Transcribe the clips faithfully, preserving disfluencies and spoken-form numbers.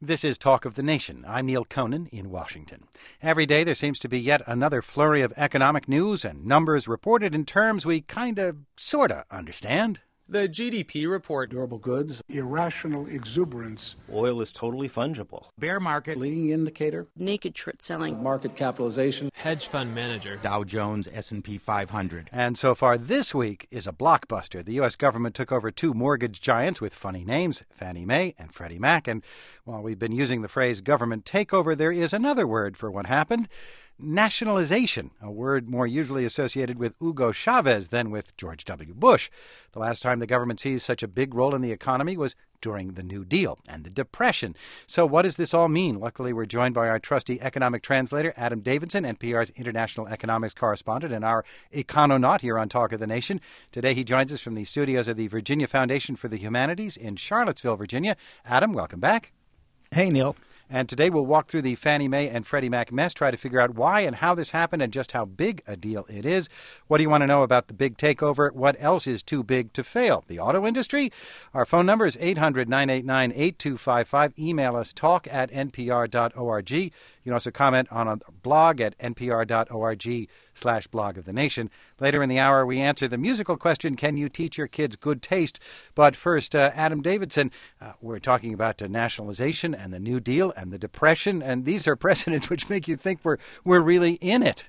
This is Talk of the Nation. I'm Neil Conan in Washington. Every day there seems to be yet another flurry of economic news and numbers reported in terms we kind of, sort of understand. The G D P report. Durable goods. Irrational exuberance. Oil is totally fungible. Bear market. Leading indicator. Naked short selling. Market capitalization. Hedge fund manager. Dow Jones, S and P five hundred. And so far this week is a blockbuster. The U S government took over two mortgage giants with funny names, Fannie Mae and Freddie Mac. And while we've been using the phrase government takeover, there is another word for what happened. Nationalization, a word more usually associated with Hugo Chavez than with George W. Bush. The last time the government seized such a big role in the economy was during the New Deal and the Depression. So what does this all mean? Luckily, we're joined by our trusty economic translator, Adam Davidson, N P R's international economics correspondent and our econonaut here on Talk of the Nation. Today, he joins us from the studios of the Virginia Foundation for the Humanities in Charlottesville, Virginia. Adam, welcome back. Hey, Neil. And today we'll walk through the Fannie Mae and Freddie Mac mess, try to figure out why and how this happened and just how big a deal it is. What do you want to know about the big takeover? What else is too big to fail? The auto industry? Our phone number is eight hundred, nine eight nine, eight two five five. Email us talk at n p r dot org. You can also comment on a blog at n p r dot org slash blog of the nation. Later in the hour, we answer the musical question, can you teach your kids good taste? But first, uh, Adam Davidson, uh, we're talking about uh, nationalization and the New Deal and the Depression, and these are precedents which make you think we're we're really in it.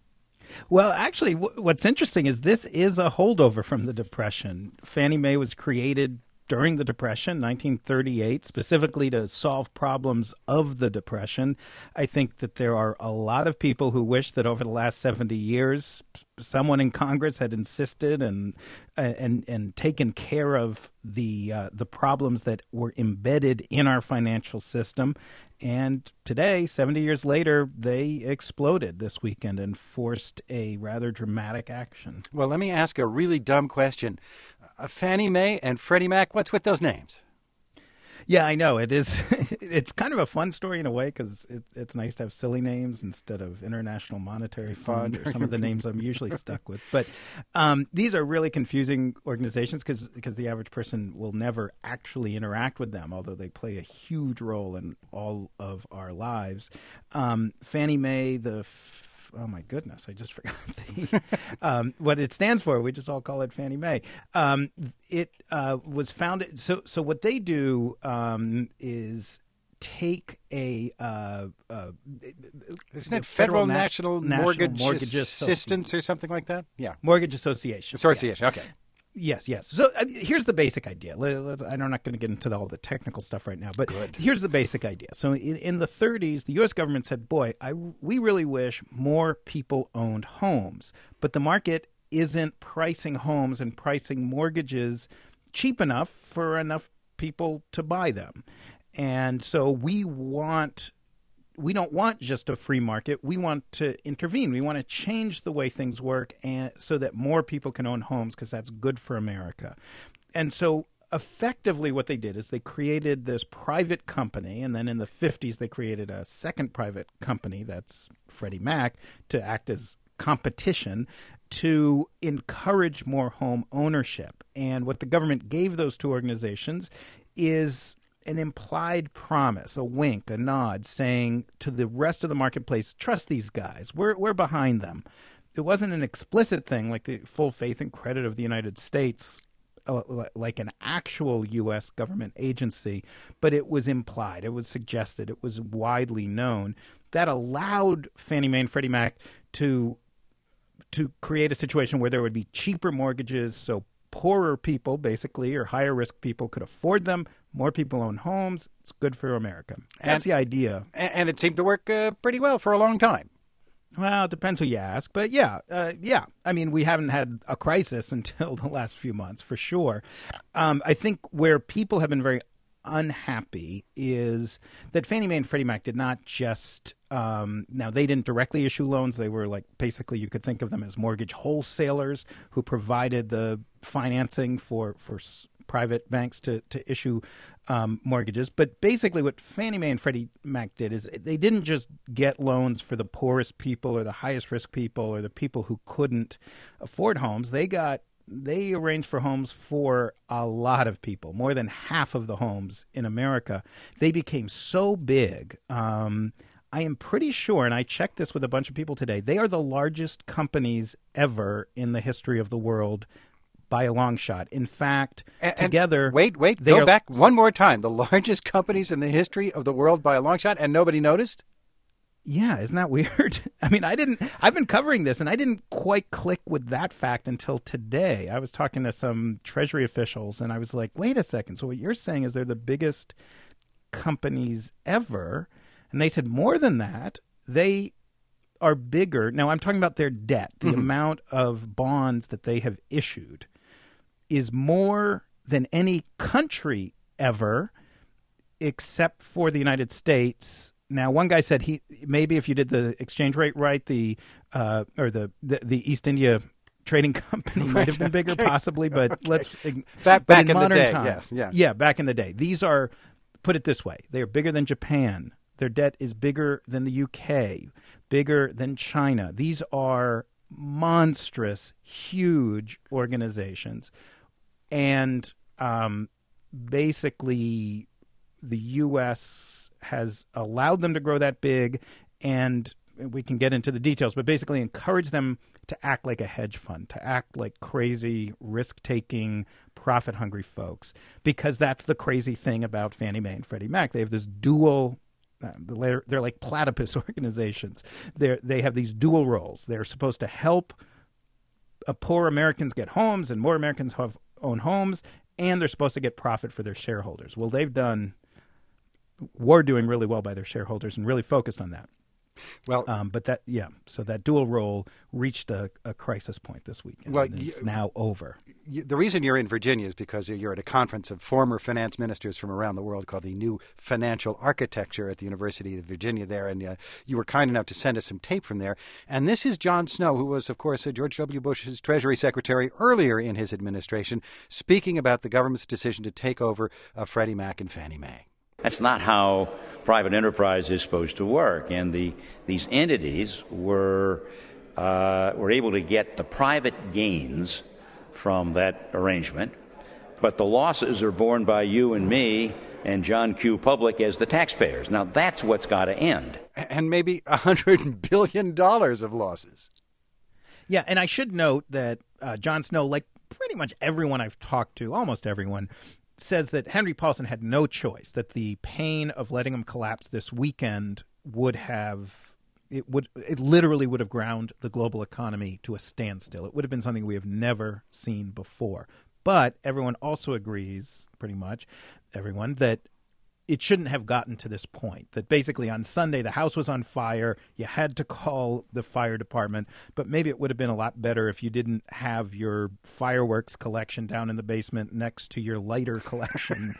Well, actually, w- what's interesting is this is a holdover from the Depression. Fannie Mae was created during the Depression, nineteen thirty-eight, specifically to solve problems of the Depression. I think that there are a lot of people who wish that over the last seventy years, someone in Congress had insisted and and and taken care of the uh, the problems that were embedded in our financial system. And today, seventy years later, they exploded this weekend and forced a rather dramatic action. Well, let me ask a really dumb question. Uh, Fannie Mae and Freddie Mac, what's with those names? Yeah, I know. It is. It's kind of a fun story in a way because it, it's nice to have silly names instead of International Monetary Fund or some of the names I'm usually stuck with. But um, these are really confusing organizations because because the average person will never actually interact with them, although they play a huge role in all of our lives. Um, Fannie Mae, the Oh, my goodness. I just forgot the, um, what it stands for. We just all call it Fannie Mae. Um, it uh, was founded. So so what they do um, is take a uh, uh, Isn't it Federal Na- National, National Mortgage, Mortgage Assistance or something like that? Yeah. Mortgage Association. Association, yes. okay. Yes, yes. So uh, here's the basic idea. Let's, I'm not going to get into the, all the technical stuff right now, but Good. Here's the basic idea. So in, in the thirties, the U S government said, boy, I, we really wish more people owned homes, but the market isn't pricing homes and pricing mortgages cheap enough for enough people to buy them. And so we want... We don't want just a free market. We want to intervene. We want to change the way things work and so that more people can own homes because that's good for America. And so effectively what they did is they created this private company, and then in the fifties they created a second private company, that's Freddie Mac, to act as competition to encourage more home ownership. And what the government gave those two organizations is an implied promise, a wink, a nod, saying to the rest of the marketplace, trust these guys. We're we're behind them. It wasn't an explicit thing like the full faith and credit of the United States, uh, like an actual U S government agency, but it was implied. It was suggested. It was widely known. That allowed Fannie Mae and Freddie Mac to to create a situation where there would be cheaper mortgages, so poorer people, basically, or higher risk people could afford them. More people own homes. It's good for America. That's and, the idea. And it seemed to work uh, pretty well for a long time. Well, it depends who you ask. But yeah, uh, yeah. I mean, we haven't had a crisis until the last few months, for sure. Um, I think where people have been very unhappy is that Fannie Mae and Freddie Mac did not just um, now they didn't directly issue loans. They were like basically you could think of them as mortgage wholesalers who provided the financing for for private banks to to issue um, mortgages. But basically what Fannie Mae and Freddie Mac did is they didn't just get loans for the poorest people or the highest risk people or the people who couldn't afford homes. They got they arrange for homes for a lot of people, more than half of the homes in America. They became so big. Um, I am pretty sure, and I checked this with a bunch of people today, they are the largest companies ever in the history of the world by a long shot. In fact, and, together... And wait, wait, go are, back one more time. The largest companies in the history of the world by a long shot, and nobody noticed? Yeah, isn't that weird? I mean, I didn't, I've been covering this, and I didn't quite click with that fact until today. I was talking to some Treasury officials, and I was like, wait a second. So what you're saying is they're the biggest companies ever. And they said more than that. They are bigger. Now, I'm talking about their debt. The mm-hmm. amount of bonds that they have issued is more than any country ever, except for the United States. Now, one guy said he maybe if you did the exchange rate right, the uh, or the, the the East India Trading Company might have been bigger, possibly. But okay. let's back but back in, in modern the day, times, yes, yes, yeah, back in the day. These are, put it this way, they are bigger than Japan. Their debt is bigger than the U K, bigger than China. These are monstrous, huge organizations, and um, basically, the U S has allowed them to grow that big, and we can get into the details, but basically encourage them to act like a hedge fund, to act like crazy, risk-taking, profit-hungry folks, because that's the crazy thing about Fannie Mae and Freddie Mac. They have this dual uh, they're, they're like platypus organizations. They're, they have these dual roles. They're supposed to help uh, poor Americans get homes, and more Americans have own homes, and they're supposed to get profit for their shareholders. Well, they've done were doing really well by their shareholders and really focused on that. Well, um, but that, yeah, so that dual role reached a, a crisis point this week, and well, it's you, now over. You, the reason you're in Virginia is because you're at a conference of former finance ministers from around the world called the New Financial Architecture at the University of Virginia there, and uh, you were kind enough to send us some tape from there. And this is John Snow, who was, of course, uh, George W. Bush's Treasury Secretary earlier in his administration, speaking about the government's decision to take over uh, Freddie Mac and Fannie Mae. That's not how private enterprise is supposed to work. And the these entities were uh, were able to get the private gains from that arrangement, but the losses are borne by you and me and John Q. Public as the taxpayers. Now, that's what's got to end. And maybe one hundred billion dollars of losses. Yeah, and I should note that uh, John Snow, like pretty much everyone I've talked to, almost everyone, says that Henry Paulson had no choice, that the pain of letting him collapse this weekend would have, it would, it literally would have ground the global economy to a standstill. It would have been something we have never seen before. But everyone also agrees, pretty much, everyone, that it shouldn't have gotten to this point, that basically on Sunday the house was on fire, you had to call the fire department, but maybe it would have been a lot better if you didn't have your fireworks collection down in the basement next to your lighter collection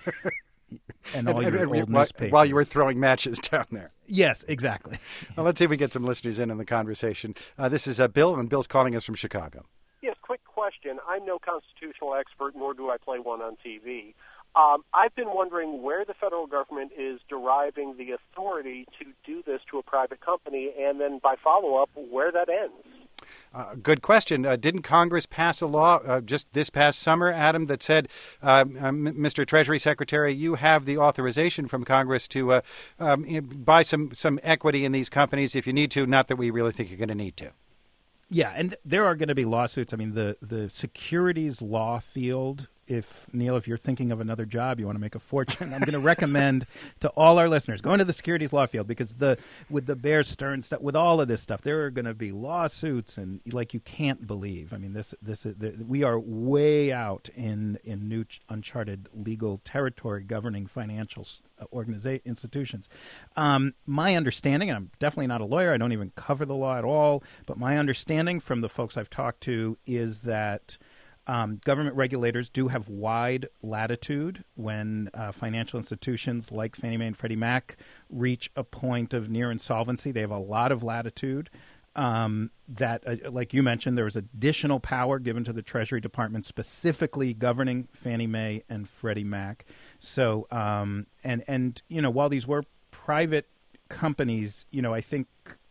and all your and, and, old while, newspapers. While you were throwing matches down there. Yes, exactly. Well, let's see if we get some listeners in on the conversation. Uh, this is uh, Bill, and Bill's calling us from Chicago. Yes, quick question. I'm no constitutional expert, nor do I play one on T V. Um, I've been wondering where the federal government is deriving the authority to do this to a private company, and then by follow-up, where that ends. Uh, good question. Uh, didn't Congress pass a law uh, just this past summer, Adam, that said, uh, uh, Mister Treasury Secretary, you have the authorization from Congress to uh, um, buy some, some equity in these companies if you need to, not that we really think you're going to need to. Yeah, and there are going to be lawsuits. I mean, the, the securities law field, if, Neil, if you're thinking of another job, you want to make a fortune, I'm going to recommend to all our listeners, go into the securities law field, because the with the Bear Stearns stuff, with all of this stuff, there are going to be lawsuits, and like you can't believe. I mean, this this is, we are way out in, in new uncharted legal territory governing financial organiza- institutions. Um, my understanding, and I'm definitely not a lawyer, I don't even cover the law at all, but my understanding from the folks I've talked to is that Um, government regulators do have wide latitude when uh, financial institutions like Fannie Mae and Freddie Mac reach a point of near insolvency. They have a lot of latitude. Um, that, uh, like you mentioned, there was additional power given to the Treasury Department specifically governing Fannie Mae and Freddie Mac. So, um, and and you know, while these were private companies, you know, I think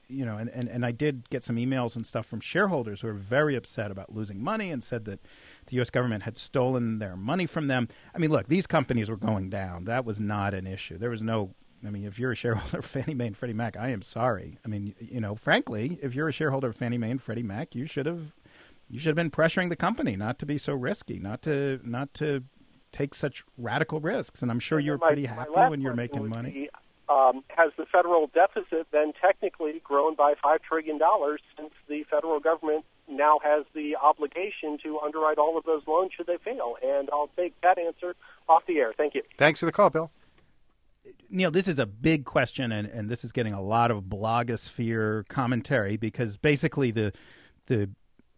you know, and, and, and I did get some emails and stuff from shareholders who were very upset about losing money and said that the U S government had stolen their money from them. I mean, look, these companies were going down. That was not an issue. There was no, I mean, if you're a shareholder of Fannie Mae and Freddie Mac, I am sorry. I mean, you know, frankly, if you're a shareholder of Fannie Mae and Freddie Mac, you should have, you should have been pressuring the company not to be so risky, not to, not to take such radical risks. And I'm sure you're my, pretty happy when you're making money. Be, um, has the federal deficit then technically grown by five trillion dollars since the federal government now has the obligation to underwrite all of those loans should they fail? And I'll take that answer off the air. Thank you. Thanks for the call, Bill. Neil, this is a big question, and, and this is getting a lot of blogosphere commentary because basically the the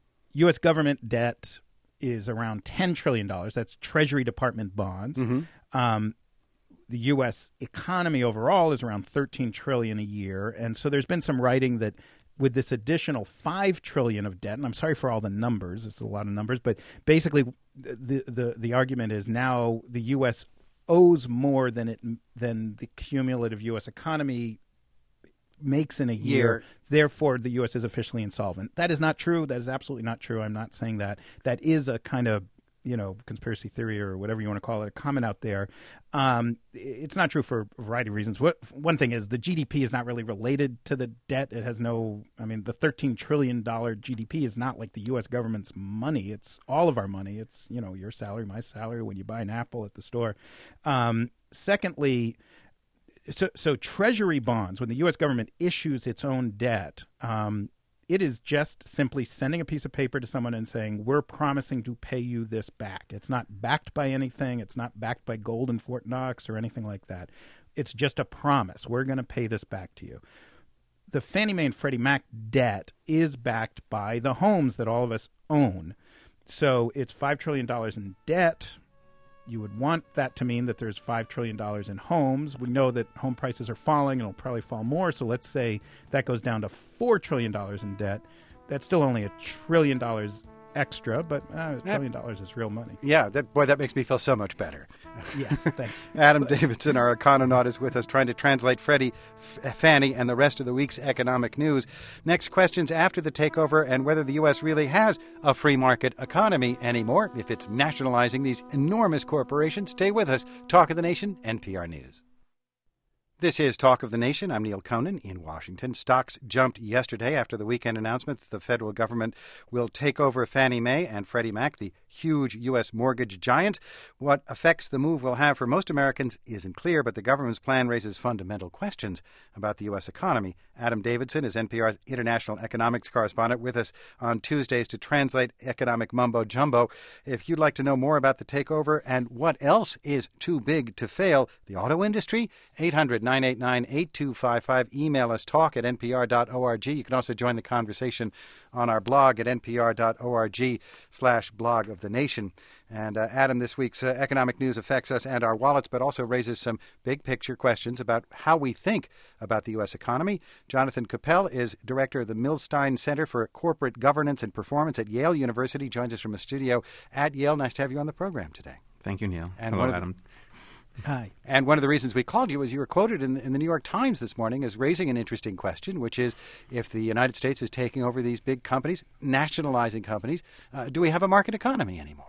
U S government debt is around ten trillion dollars. That's Treasury Department bonds. Mm-hmm. Um, the U S economy overall is around thirteen trillion dollars a year. And so there's been some writing that with this additional five trillion dollars of debt, and I'm sorry for all the numbers, it's a lot of numbers, but basically the the, the argument is now the U S owes more than it than the cumulative U S economy makes in a year. year. Therefore, the U S is officially insolvent. That is not true. That is absolutely not true. I'm not saying that. That is a kind of, you know, conspiracy theory or whatever you want to call it, a comment out there. Um, it's not true for a variety of reasons. What, one thing is the G D P is not really related to the debt. It has no, I mean, the thirteen trillion dollars G D P is not like the U S government's money. It's all of our money. It's, you know, your salary, my salary, when you buy an apple at the store. Um, secondly, so, so Treasury bonds, when the U S government issues its own debt, um, it is just simply sending a piece of paper to someone and saying, we're promising to pay you this back. It's not backed by anything. It's not backed by gold in Fort Knox or anything like that. It's just a promise. We're going to pay this back to you. The Fannie Mae and Freddie Mac debt is backed by the homes that all of us own. So it's five trillion dollars in debt. You would want that to mean that there's five trillion dollars in homes. We know that home prices are falling and it'll probably fall more. So let's say that goes down to four trillion dollars in debt. That's still only a trillion dollars extra, but uh, a trillion dollars is real money. Yeah, that, boy, that makes me feel so much better. Yes, thank you. Adam Davidson, our econonaut, is with us trying to translate Freddie, F- Fannie, and the rest of the week's economic news. Next questions after the takeover and whether the U S really has a free market economy anymore, if it's nationalizing these enormous corporations. Stay with us. Talk of the Nation, N P R News. This is Talk of the Nation. I'm Neil Conan in Washington. Stocks jumped yesterday after the weekend announcement that the federal government will take over Fannie Mae and Freddie Mac, the huge U S mortgage giants. What effects the move will have for most Americans isn't clear, but the government's plan raises fundamental questions about the U S economy. Adam Davidson is N P R's international economics correspondent with us on Tuesdays to translate economic mumbo-jumbo. If you'd like to know more about the takeover and what else is too big to fail, the auto industry, eight hundred nine eight nine eight two five five. Email us, talk at N P R dot org. You can also join the conversation on our blog at N P R dot org slash blog of the nation. And uh, Adam, this week's uh, economic news affects us and our wallets, but also raises some big picture questions about how we think about the U S economy. Jonathan Koppel is director of the Milstein Center for Corporate Governance and Performance at Yale University. Joins us from a studio at Yale. Nice to have you on the program today. Thank you, Neil. And Hello, one Adam. The, Hi. And one of the reasons we called you is you were quoted in, in the New York Times this morning as raising an interesting question, which is if the United States is taking over these big companies, nationalizing companies, uh, do we have a market economy anymore?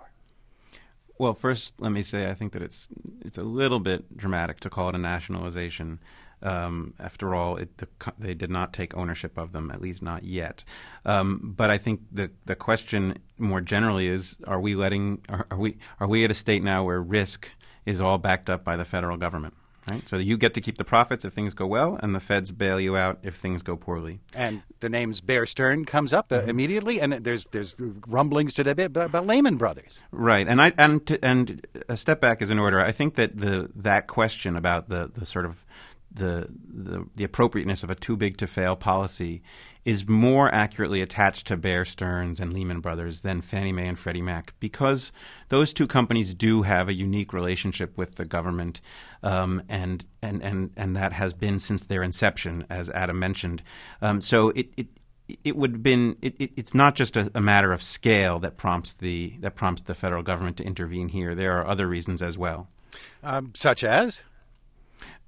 Well, first, let me say I think that it's it's a little bit dramatic to call it a nationalization. Um, after all, it, the, they did not take ownership of them, at least not yet. Um, but I think the the question more generally is: Are we letting? Are, are we are we at a state now where risk is all backed up by the federal government? Right, so you get to keep the profits if things go well, and the feds bail you out if things go poorly. And the names Bear Stearns comes up uh, mm-hmm. immediately, and there's there's rumblings today about, about Lehman Brothers. Right, and I and to, and a step back is in order. I think that the that question about the the sort of the the, the appropriateness of a too big to fail policy is more accurately attached to Bear Stearns and Lehman Brothers than Fannie Mae and Freddie Mac, because those two companies do have a unique relationship with the government, um, and, and and and that has been since their inception, as Adam mentioned. Um, so it, it it would have been it, it, it's not just a, a matter of scale that prompts the that prompts the federal government to intervene here. There are other reasons as well, um, such as.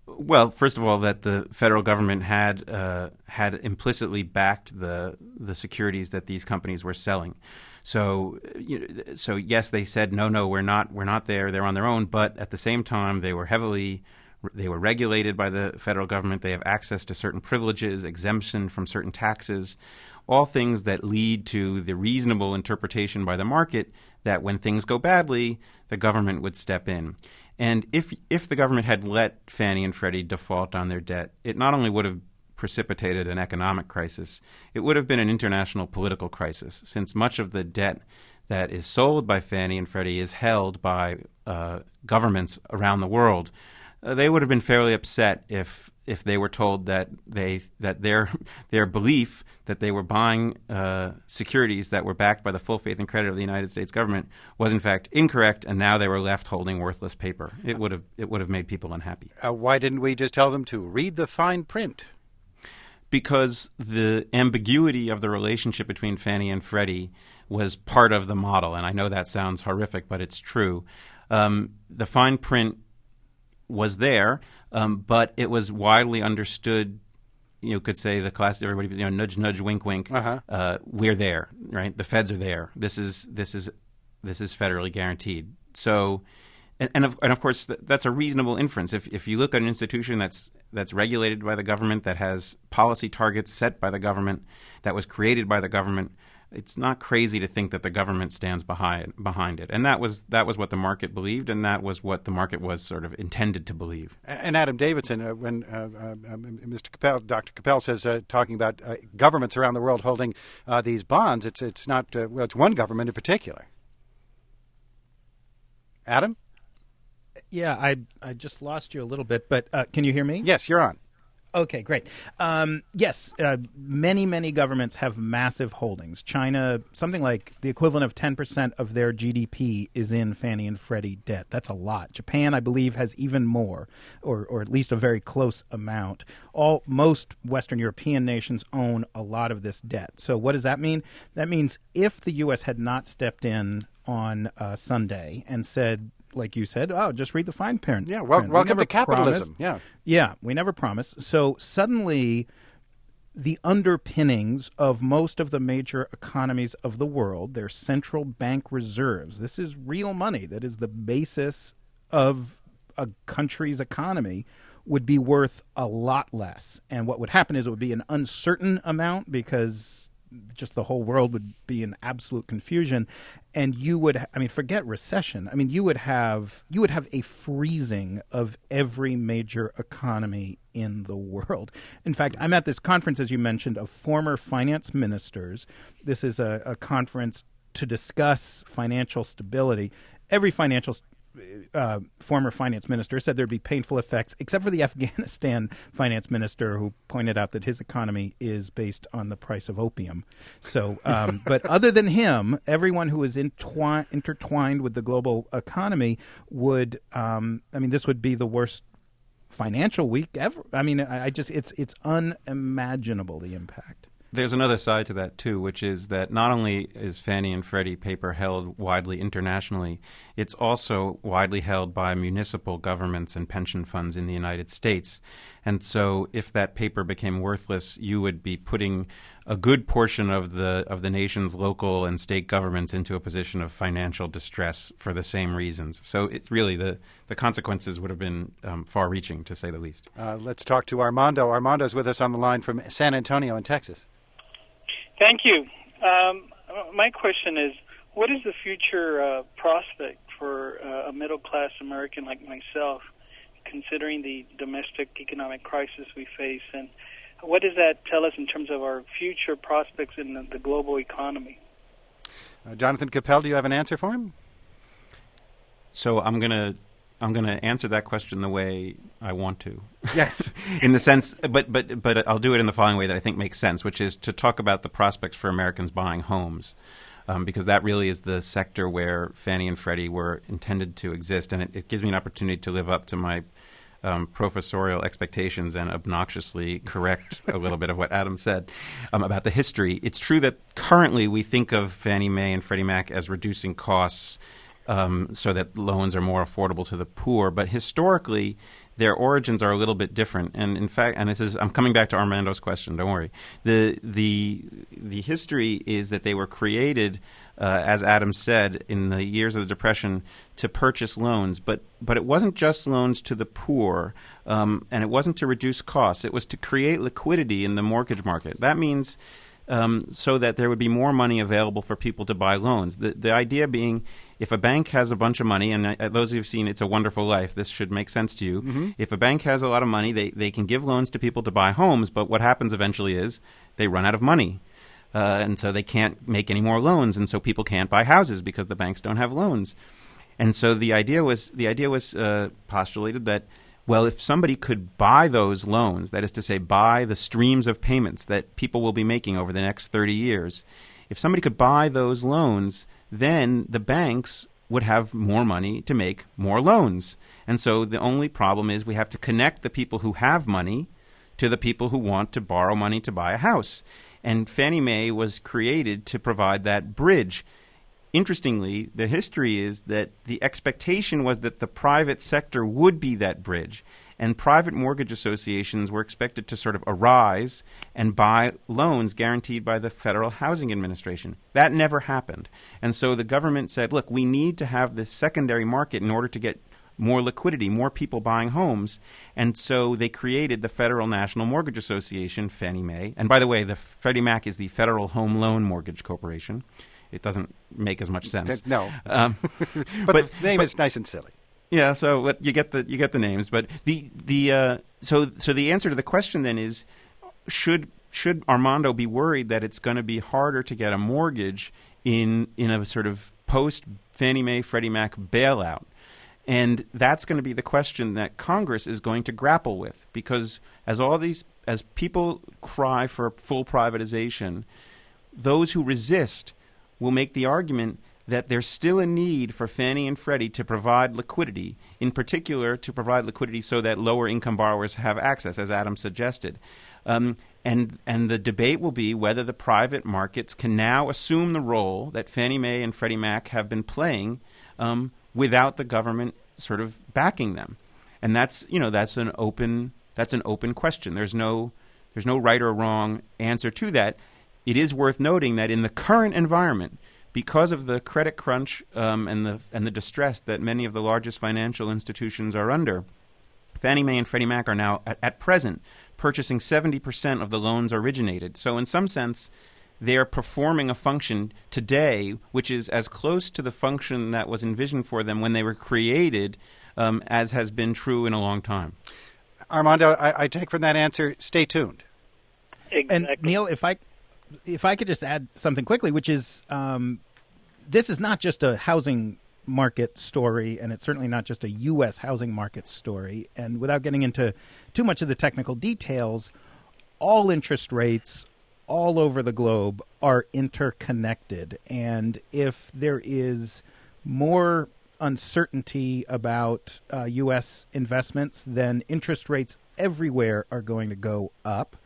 Well, first of all, that the federal government had uh, had implicitly backed the the securities that these companies were selling. So, you know, so yes, they said no, no, we're not, we're not there. They're on their own. But at the same time, they were heavily, they were regulated by the federal government. They have access to certain privileges, exemption from certain taxes, all things that lead to the reasonable interpretation by the market that when things go badly, the government would step in. And if if the government had let Fannie and Freddie default on their debt, it not only would have precipitated an economic crisis, it would have been an international political crisis, since much of the debt that is sold by Fannie and Freddie is held by uh, governments around the world. Uh, they would have been fairly upset if if they were told that they that their their belief that they were buying uh, securities that were backed by the full faith and credit of the United States government was in fact incorrect, and now they were left holding worthless paper. It would have it would have made people unhappy. Uh, why didn't we just tell them to read the fine print? Because the ambiguity of the relationship between Fannie and Freddie was part of the model, and I know that sounds horrific, but it's true. Um, the fine print was there, um, but it was widely understood. You could say the class, everybody, you know, nudge, nudge, wink, wink. Uh-huh. Uh, we're there, right? The feds are there. This is this is this is federally guaranteed. So, and and of, and of course, th- that's a reasonable inference. If if you look at an institution that's that's regulated by the government, that has policy targets set by the government, that was created by the government, it's not crazy to think that the government stands behind behind it. And that was that was what the market believed, and that was what the market was sort of intended to believe. And Adam Davidson, uh, when uh, uh, Mister Capel, Doctor Capel says, uh, talking about uh, governments around the world holding uh, these bonds, it's it's not uh, well, it's one government in particular. Adam? Yeah, I I just lost you a little bit, but uh, can you hear me? Yes, you're on. Okay, great. Um, yes, uh, many, many governments have massive holdings. China, something like the equivalent of ten percent of their G D P is in Fannie and Freddie debt. That's a lot. Japan, I believe, has even more, or, or at least a very close amount. All Most Western European nations own a lot of this debt. So what does that mean? That means if the U S had not stepped in on uh, Sunday and said, like you said, oh, just read the fine print. Yeah, well, print. welcome We to capitalism. Promised. Yeah. Yeah, we never promised. So suddenly the underpinnings of most of the major economies of the world, their central bank reserves, this is real money that is the basis of a country's economy, would be worth a lot less. And what would happen is it would be an uncertain amount because just the whole world would be in absolute confusion, and you would, I mean, forget recession. I mean, you would have you would have a freezing of every major economy in the world. In fact, I'm at this conference, as you mentioned, of former finance ministers. This is a, a conference to discuss financial stability. Every financial Uh, former finance minister said there'd be painful effects, except for the Afghanistan finance minister, who pointed out that his economy is based on the price of opium. So, um, but other than him, everyone who is entwi- intertwined with the global economy would, um, I mean, this would be the worst financial week ever. I mean, I, I just, it's it's unimaginable, the impact. There's another side to that, too, which is that not only is Fannie and Freddie paper held widely internationally, it's also widely held by municipal governments and pension funds in the United States. And so if that paper became worthless, you would be putting a good portion of the of the nation's local and state governments into a position of financial distress for the same reasons. So it's really the, the consequences would have been um, far-reaching, to say the least. Uh, let's talk to Armando. Armando's with us on the line from San Antonio in Texas. Thank you. Um, my question is, what is the future uh, prospect for uh, a middle-class American like myself, considering the domestic economic crisis we face, and what does that tell us in terms of our future prospects in the, the global economy? Uh, Jonathan Capel, do you have an answer for him? So I'm going to I'm going to answer that question the way I want to. Yes. In the sense, but but but I'll do it in the following way that I think makes sense, which is to talk about the prospects for Americans buying homes, um, because that really is the sector where Fannie and Freddie were intended to exist, and it, it gives me an opportunity to live up to my um, professorial expectations and obnoxiously correct a little bit of what Adam said um, about the history. It's true that currently we think of Fannie Mae and Freddie Mac as reducing costs, Um, so that loans are more affordable to the poor. But historically, their origins are a little bit different. And in fact, and this is, I'm coming back to Armando's question, don't worry. The, the, the history is that they were created, uh, as Adam said, in the years of the Depression to purchase loans. But, but it wasn't just loans to the poor, um, and it wasn't to reduce costs. It was to create liquidity in the mortgage market. That means um, so that there would be more money available for people to buy loans. The, the idea being, if a bank has a bunch of money, and uh, those of you who've seen It's a Wonderful Life, this should make sense to you. Mm-hmm. If a bank has a lot of money, they, they can give loans to people to buy homes, but what happens eventually is they run out of money. Uh, and so they can't make any more loans, and so people can't buy houses because the banks don't have loans. And so the idea was the idea was uh, postulated that, well, if somebody could buy those loans, that is to say, buy the streams of payments that people will be making over the next thirty years, if somebody could buy those loans, then the banks would have more money to make more loans. And so the only problem is we have to connect the people who have money to the people who want to borrow money to buy a house. And Fannie Mae was created to provide that bridge. Interestingly, the history is that the expectation was that the private sector would be that bridge, and private mortgage associations were expected to sort of arise and buy loans guaranteed by the Federal Housing Administration. That never happened. And so the government said, look, we need to have this secondary market in order to get more liquidity, more people buying homes. And so they created the Federal National Mortgage Association, Fannie Mae. And by the way, the Freddie Mac is the Federal Home Loan Mortgage Corporation. It doesn't make as much sense. No. Um, but, but the name but, is nice and silly. Yeah, so what, you get the you get the names, but the the uh, so so the answer to the question then is, should should Armando be worried that it's going to be harder to get a mortgage in in a sort of post Fannie Mae Freddie Mac bailout? And that's going to be the question that Congress is going to grapple with, because as all these as people cry for full privatization, those who resist will make the argument that there's still a need for Fannie and Freddie to provide liquidity, in particular to provide liquidity so that lower-income borrowers have access, as Adam suggested. Um, and and the debate will be whether the private markets can now assume the role that Fannie Mae and Freddie Mac have been playing um, without the government sort of backing them. And that's, you know, that's an open that's an open question. There's no there's no right or wrong answer to that. It is worth noting that in the current environment, because of the credit crunch um, and the and the distress that many of the largest financial institutions are under, Fannie Mae and Freddie Mac are now, at, at present, purchasing seventy percent of the loans originated. So in some sense, they are performing a function today which is as close to the function that was envisioned for them when they were created um, as has been true in a long time. Armando, I, I take from that answer, stay tuned. Exactly. And Neil, if I if I could just add something quickly, which is um, this is not just a housing market story, and it's certainly not just a U S housing market story. And without getting into too much of the technical details, all interest rates all over the globe are interconnected. And if there is more uncertainty about uh, U S investments, then interest rates everywhere are going to go up.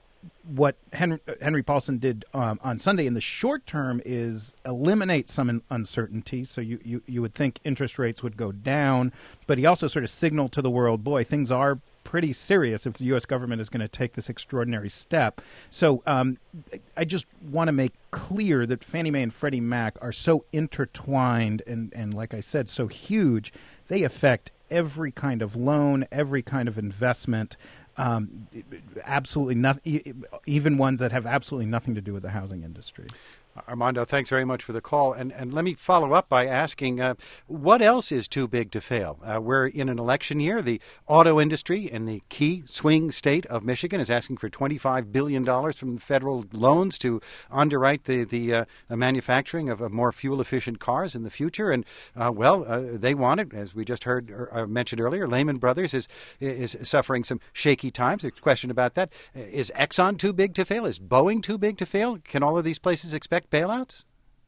What Henry, Henry Paulson did um, on Sunday in the short term is eliminate some uncertainty. So you, you, you would think interest rates would go down, but he also sort of signaled to the world, boy, things are pretty serious if the U S government is going to take this extraordinary step. So um, I just want to make clear that Fannie Mae and Freddie Mac are so intertwined and, and, like I said, so huge. They affect every kind of loan, every kind of investment. Um, absolutely nothing, even ones that have absolutely nothing to do with the housing industry. Armando, thanks very much for the call. And and let me follow up by asking, uh, what else is too big to fail? Uh, we're in an election year. The auto industry in the key swing state of Michigan is asking for twenty-five billion dollars from federal loans to underwrite the, the uh, manufacturing of, of more fuel-efficient cars in the future. And, uh, well, uh, they want it. As we just heard or uh, mentioned earlier, Lehman Brothers is, is suffering some shaky times. There's a question about that. Is Exxon too big to fail? Is Boeing too big to fail? Can all of these places expect bailouts?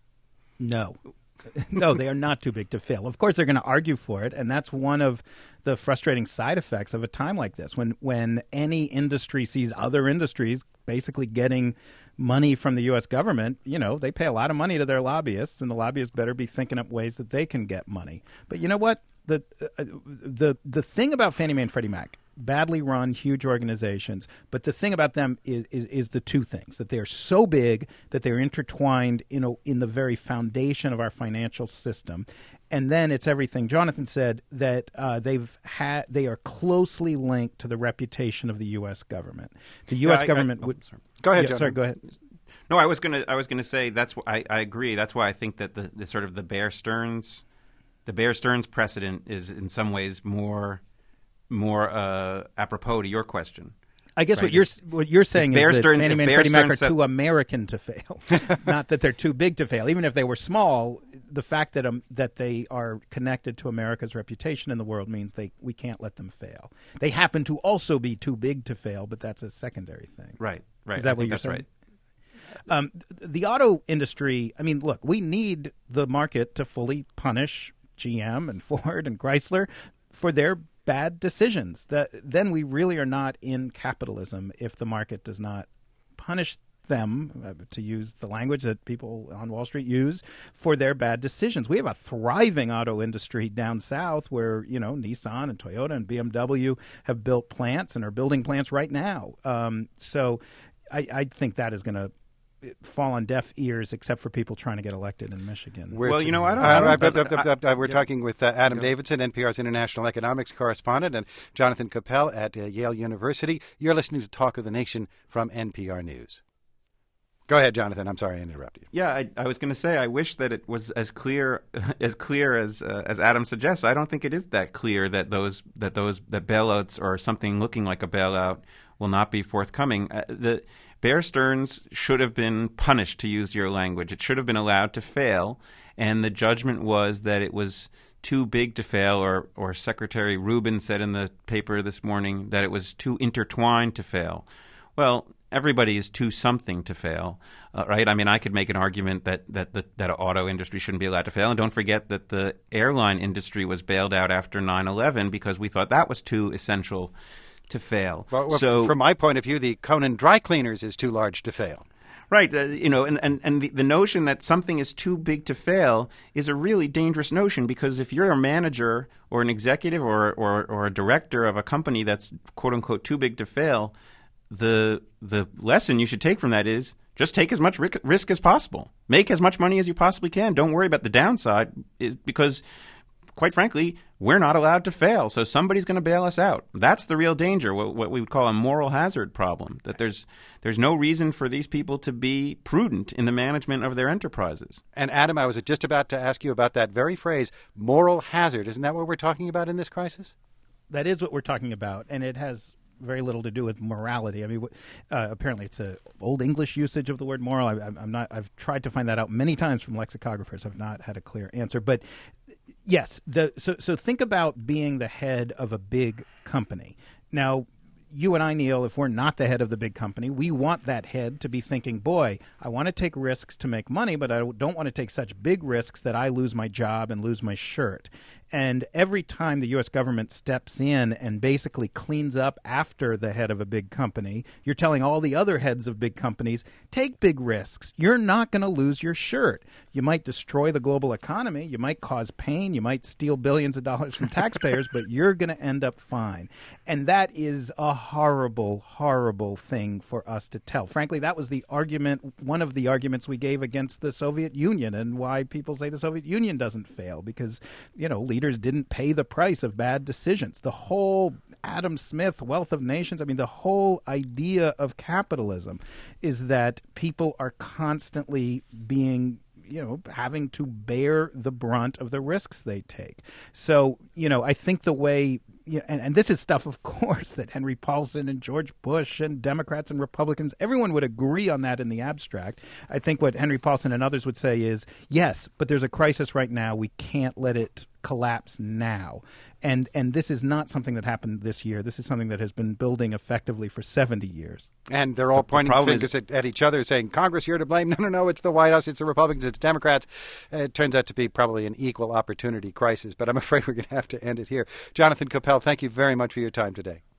No. No, they are not too big to fail. Of course, they're going to argue for it, and that's one of the frustrating side effects of a time like this, when when any industry sees other industries basically getting money from the U S government. You know, they pay a lot of money to their lobbyists, and the lobbyists better be thinking up ways that they can get money. But you know what? the uh, the the thing about Fannie Mae and Freddie Mac, badly run, huge organizations, but the thing about them is, is is the two things, that they are so big that they're intertwined in a, in the very foundation of our financial system. And then it's everything Jonathan said, that uh, they've had they are closely linked to the reputation of the U S government. The U S Yeah, I- government I- oh, would sorry. Go ahead, yeah, Jonathan. sorry, go ahead. No, I was gonna. I was gonna say that's. wh- I, I agree. That's why I think that the, the sort of the Bear Stearns, the Bear Stearns precedent is in some ways more, more uh, apropos to your question. I guess Right. what you're what you're saying If Bear is that Stearns- Fannie if Mae and Bear Freddie Mac are Stearns said- too American to fail, not that they're too big to fail. Even if they were small, the fact that um, that they are connected to America's reputation in the world means they we can't let them fail. They happen to also be too big to fail, but that's a secondary thing. Right. Right. Is that I what think you're that's saying? right. Um, th- the auto industry, I mean, look, we need the market to fully punish G M and Ford and Chrysler for their bad decisions. That then we really are not in capitalism if the market does not punish them, uh, to use the language that people on Wall Street use, for their bad decisions. We have a thriving auto industry down south where, you know, Nissan and Toyota and B M W have built plants and are building plants right now. Um, so I, I think that is going to fall on deaf ears, except for people trying to get elected in Michigan. We're Well, t- you know, I don't- uh, I don't- uh, uh, uh, uh, uh, We're yeah. talking with uh, Adam Go. Davidson, N P R's international economics correspondent, and Jonathan Capel at uh, Yale University. You're listening to Talk of the Nation from N P R News. Go ahead, Jonathan. I'm sorry I interrupted you. Yeah, I, I was going to say I wish that it was as clear as clear as uh, as Adam suggests. I don't think it is that clear that those that those that bailouts or something looking like a bailout will not be forthcoming. Uh, the Bear Stearns should have been punished, to use your language. It should have been allowed to fail, and the judgment was that it was too big to fail, or or Secretary Rubin said in the paper this morning that it was too intertwined to fail. Well, everybody is too something to fail, uh, right? I mean, I could make an argument that that the that auto industry shouldn't be allowed to fail. And don't forget that the airline industry was bailed out after nine eleven because we thought that was too essential to fail. Well, well, so, from my point of view, the Conan Dry Cleaners is too large to fail. right, uh, you know, and, and, and the, the notion that something is too big to fail is a really dangerous notion, because if you're a manager or an executive or, or, or a director of a company that's, quote unquote, too big to fail, the the lesson you should take from that is just take as much risk, risk as possible. Make as much money as you possibly can. Don't worry about the downside, is because, quite frankly, we're not allowed to fail. So somebody's going to bail us out. That's the real danger, what, what we would call a moral hazard problem, that there's there's no reason for these people to be prudent in the management of their enterprises. And Adam, I was just about to ask you about that very phrase, moral hazard. Isn't that what we're talking about in this crisis? That is what we're talking about, and it has very little to do with morality. I mean, uh, apparently it's an old English usage of the word moral. I, I'm not. I've tried to find that out many times from lexicographers. I've not had a clear answer. But yes, the so so think about being the head of a big company. Now, you and I, Neil, if we're not the head of the big company, we want that head to be thinking, boy, I want to take risks to make money, but I don't want to take such big risks that I lose my job and lose my shirt. And every time the U S government steps in and basically cleans up after the head of a big company, you're telling all the other heads of big companies, take big risks. You're not going to lose your shirt. You might destroy the global economy. You might cause pain. You might steal billions of dollars from taxpayers, but you're going to end up fine. And that is a horrible, horrible thing for us to tell. Frankly, that was the argument, one of the arguments we gave against the Soviet Union, and why people say the Soviet Union doesn't fail, because, you know, leaders didn't pay the price of bad decisions. The whole Adam Smith, Wealth of Nations, I mean, the whole idea of capitalism is that people are constantly being, you know, having to bear the brunt of the risks they take. So, you know, I think the way, you know, and, and this is stuff, of course, that Henry Paulson and George Bush and Democrats and Republicans, everyone would agree on that in the abstract. I think what Henry Paulson and others would say is, yes, but there's a crisis right now. We can't let it collapse now. And and this is not something that happened this year. This is something that has been building effectively for seventy years. And they're all The- the pointing problem fingers is- at, at each other, saying, Congress, you're to blame. No, no, no, it's the White House, it's the Republicans, it's Democrats. Uh, it turns out to be probably an equal opportunity crisis, but I'm afraid we're going to have to end it here. Jonathan Capel, thank you very much for your time today.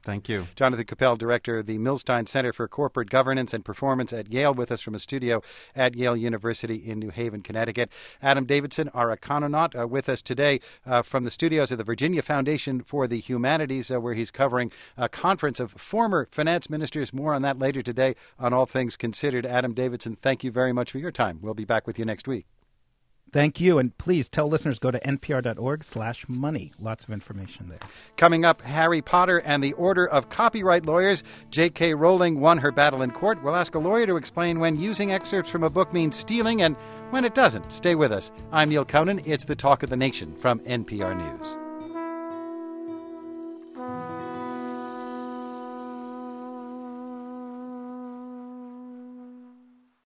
Thank you. Jonathan Capel, director of the Milstein Center for Corporate Governance and Performance at Yale, with us from a studio at Yale University in New Haven, Connecticut. Adam Davidson, our econonaut, uh, with us today uh, from the studios of the Virginia Foundation for the Humanities, uh, where he's covering a conference of former finance ministers. More on that later today on All Things Considered. Adam Davidson, thank you very much for your time. We'll be back with you next week. Thank you. And please tell listeners, go to npr.org slash money. Lots of information there. Coming up, Harry Potter and the Order of Copyright Lawyers. J K. Rowling won her battle in court. We'll ask a lawyer to explain when using excerpts from a book means stealing and when it doesn't. Stay with us. I'm Neil Conan. It's the Talk of the Nation from N P R News.